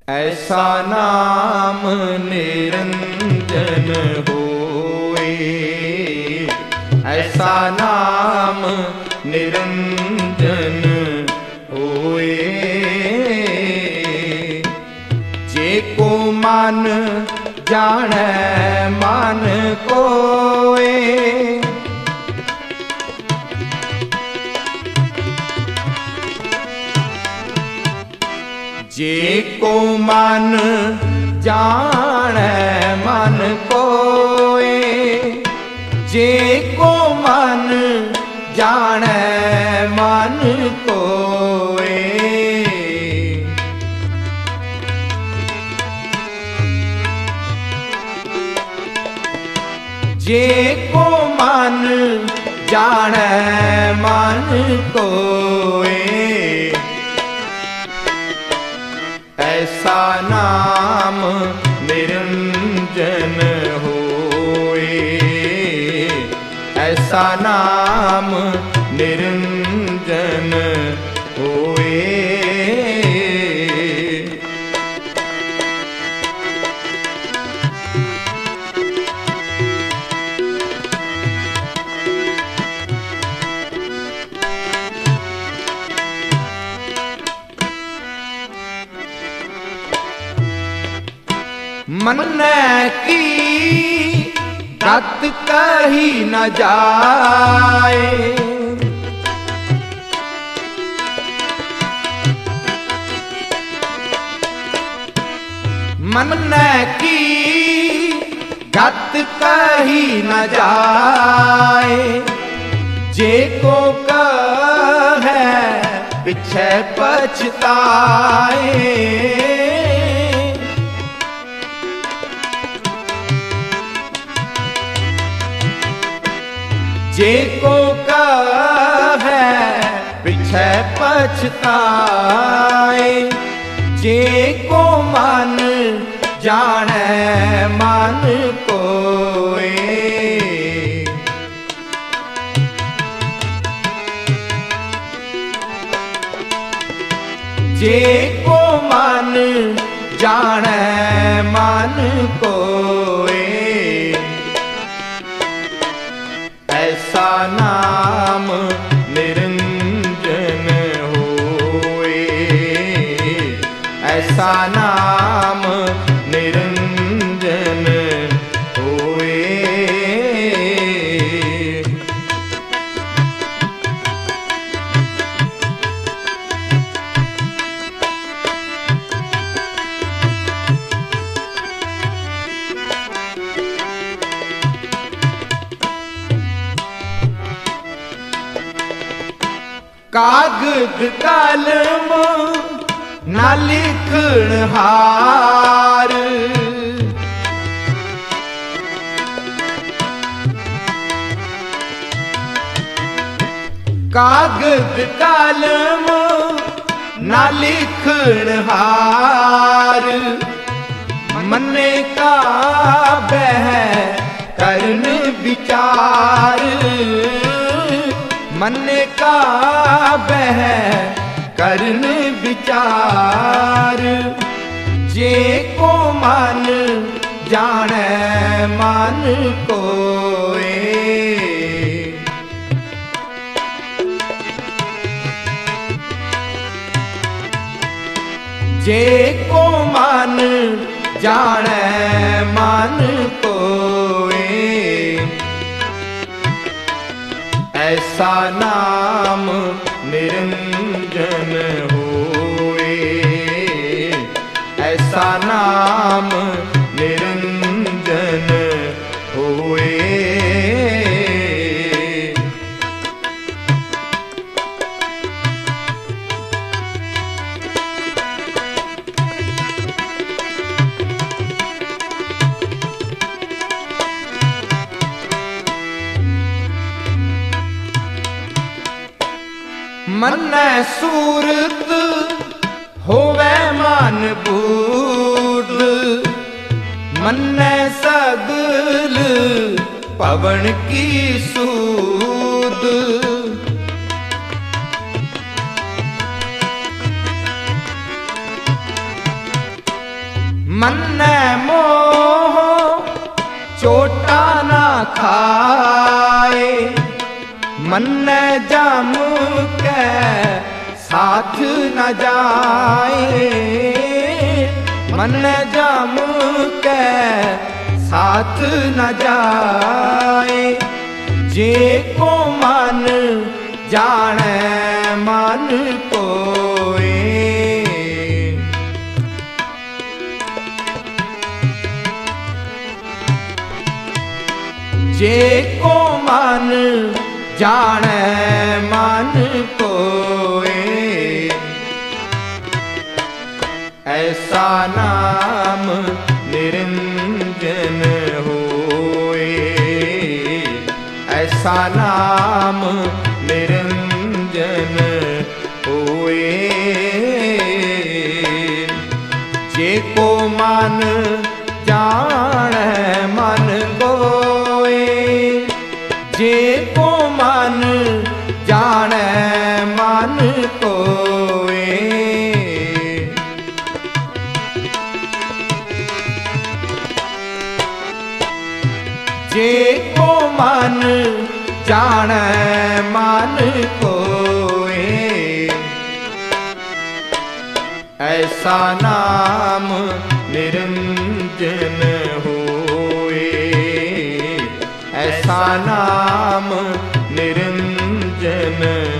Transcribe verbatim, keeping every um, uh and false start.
ऐसा नाम निरंजन होए, ऐसा नाम निरंजन होए। जे को मन जाने मन कोए, जे को मन जाने मन कोए, जे को मन जाने मन कोए। जे को मन जाने मन कोए, ऐसा नाम निरंजन होए, ऐसा नाम निरंजन होए। मन की गत कही न जाए, मन की गत कही न जाए। जे को कहे पीछे पछताए, जे को कहे पीछे पछताए। जे को मन जाने मन कोए, जे को मन जाने मन कोए, ऐसा नाम निरंजन होए, ऐसा नाम निरंजन होए। कागज कलम न लिखण हार, कागज कलम न लिखण हार। मने का बह करन विचार, मन का बह करन विचार। जे को मन जाने मन कोए, जे को मन जाने मन कोए, ऐसा नाम निरंजन होए, ऐसा नाम निरंजन होए। मन सूरत होवे मान बूढ़, मन सगल पवन की सूद। मन्ने मोह चोटा ना खाए, मन्ने जाम के साथ न जाए, मन्ने जाम के साथ न जाए। जे को मन जाने मन कोए, जे को मन जाने मन कोए। ऐसा नाम निरंजन होए, ऐसा नाम निरंजन होए। जे को मन जाने मन कोए, जे को मन जाने मन कोए। जे को मन जाने मन कोए, ऐसा नाम निरंजन होए, ऐसा नाम निरंजन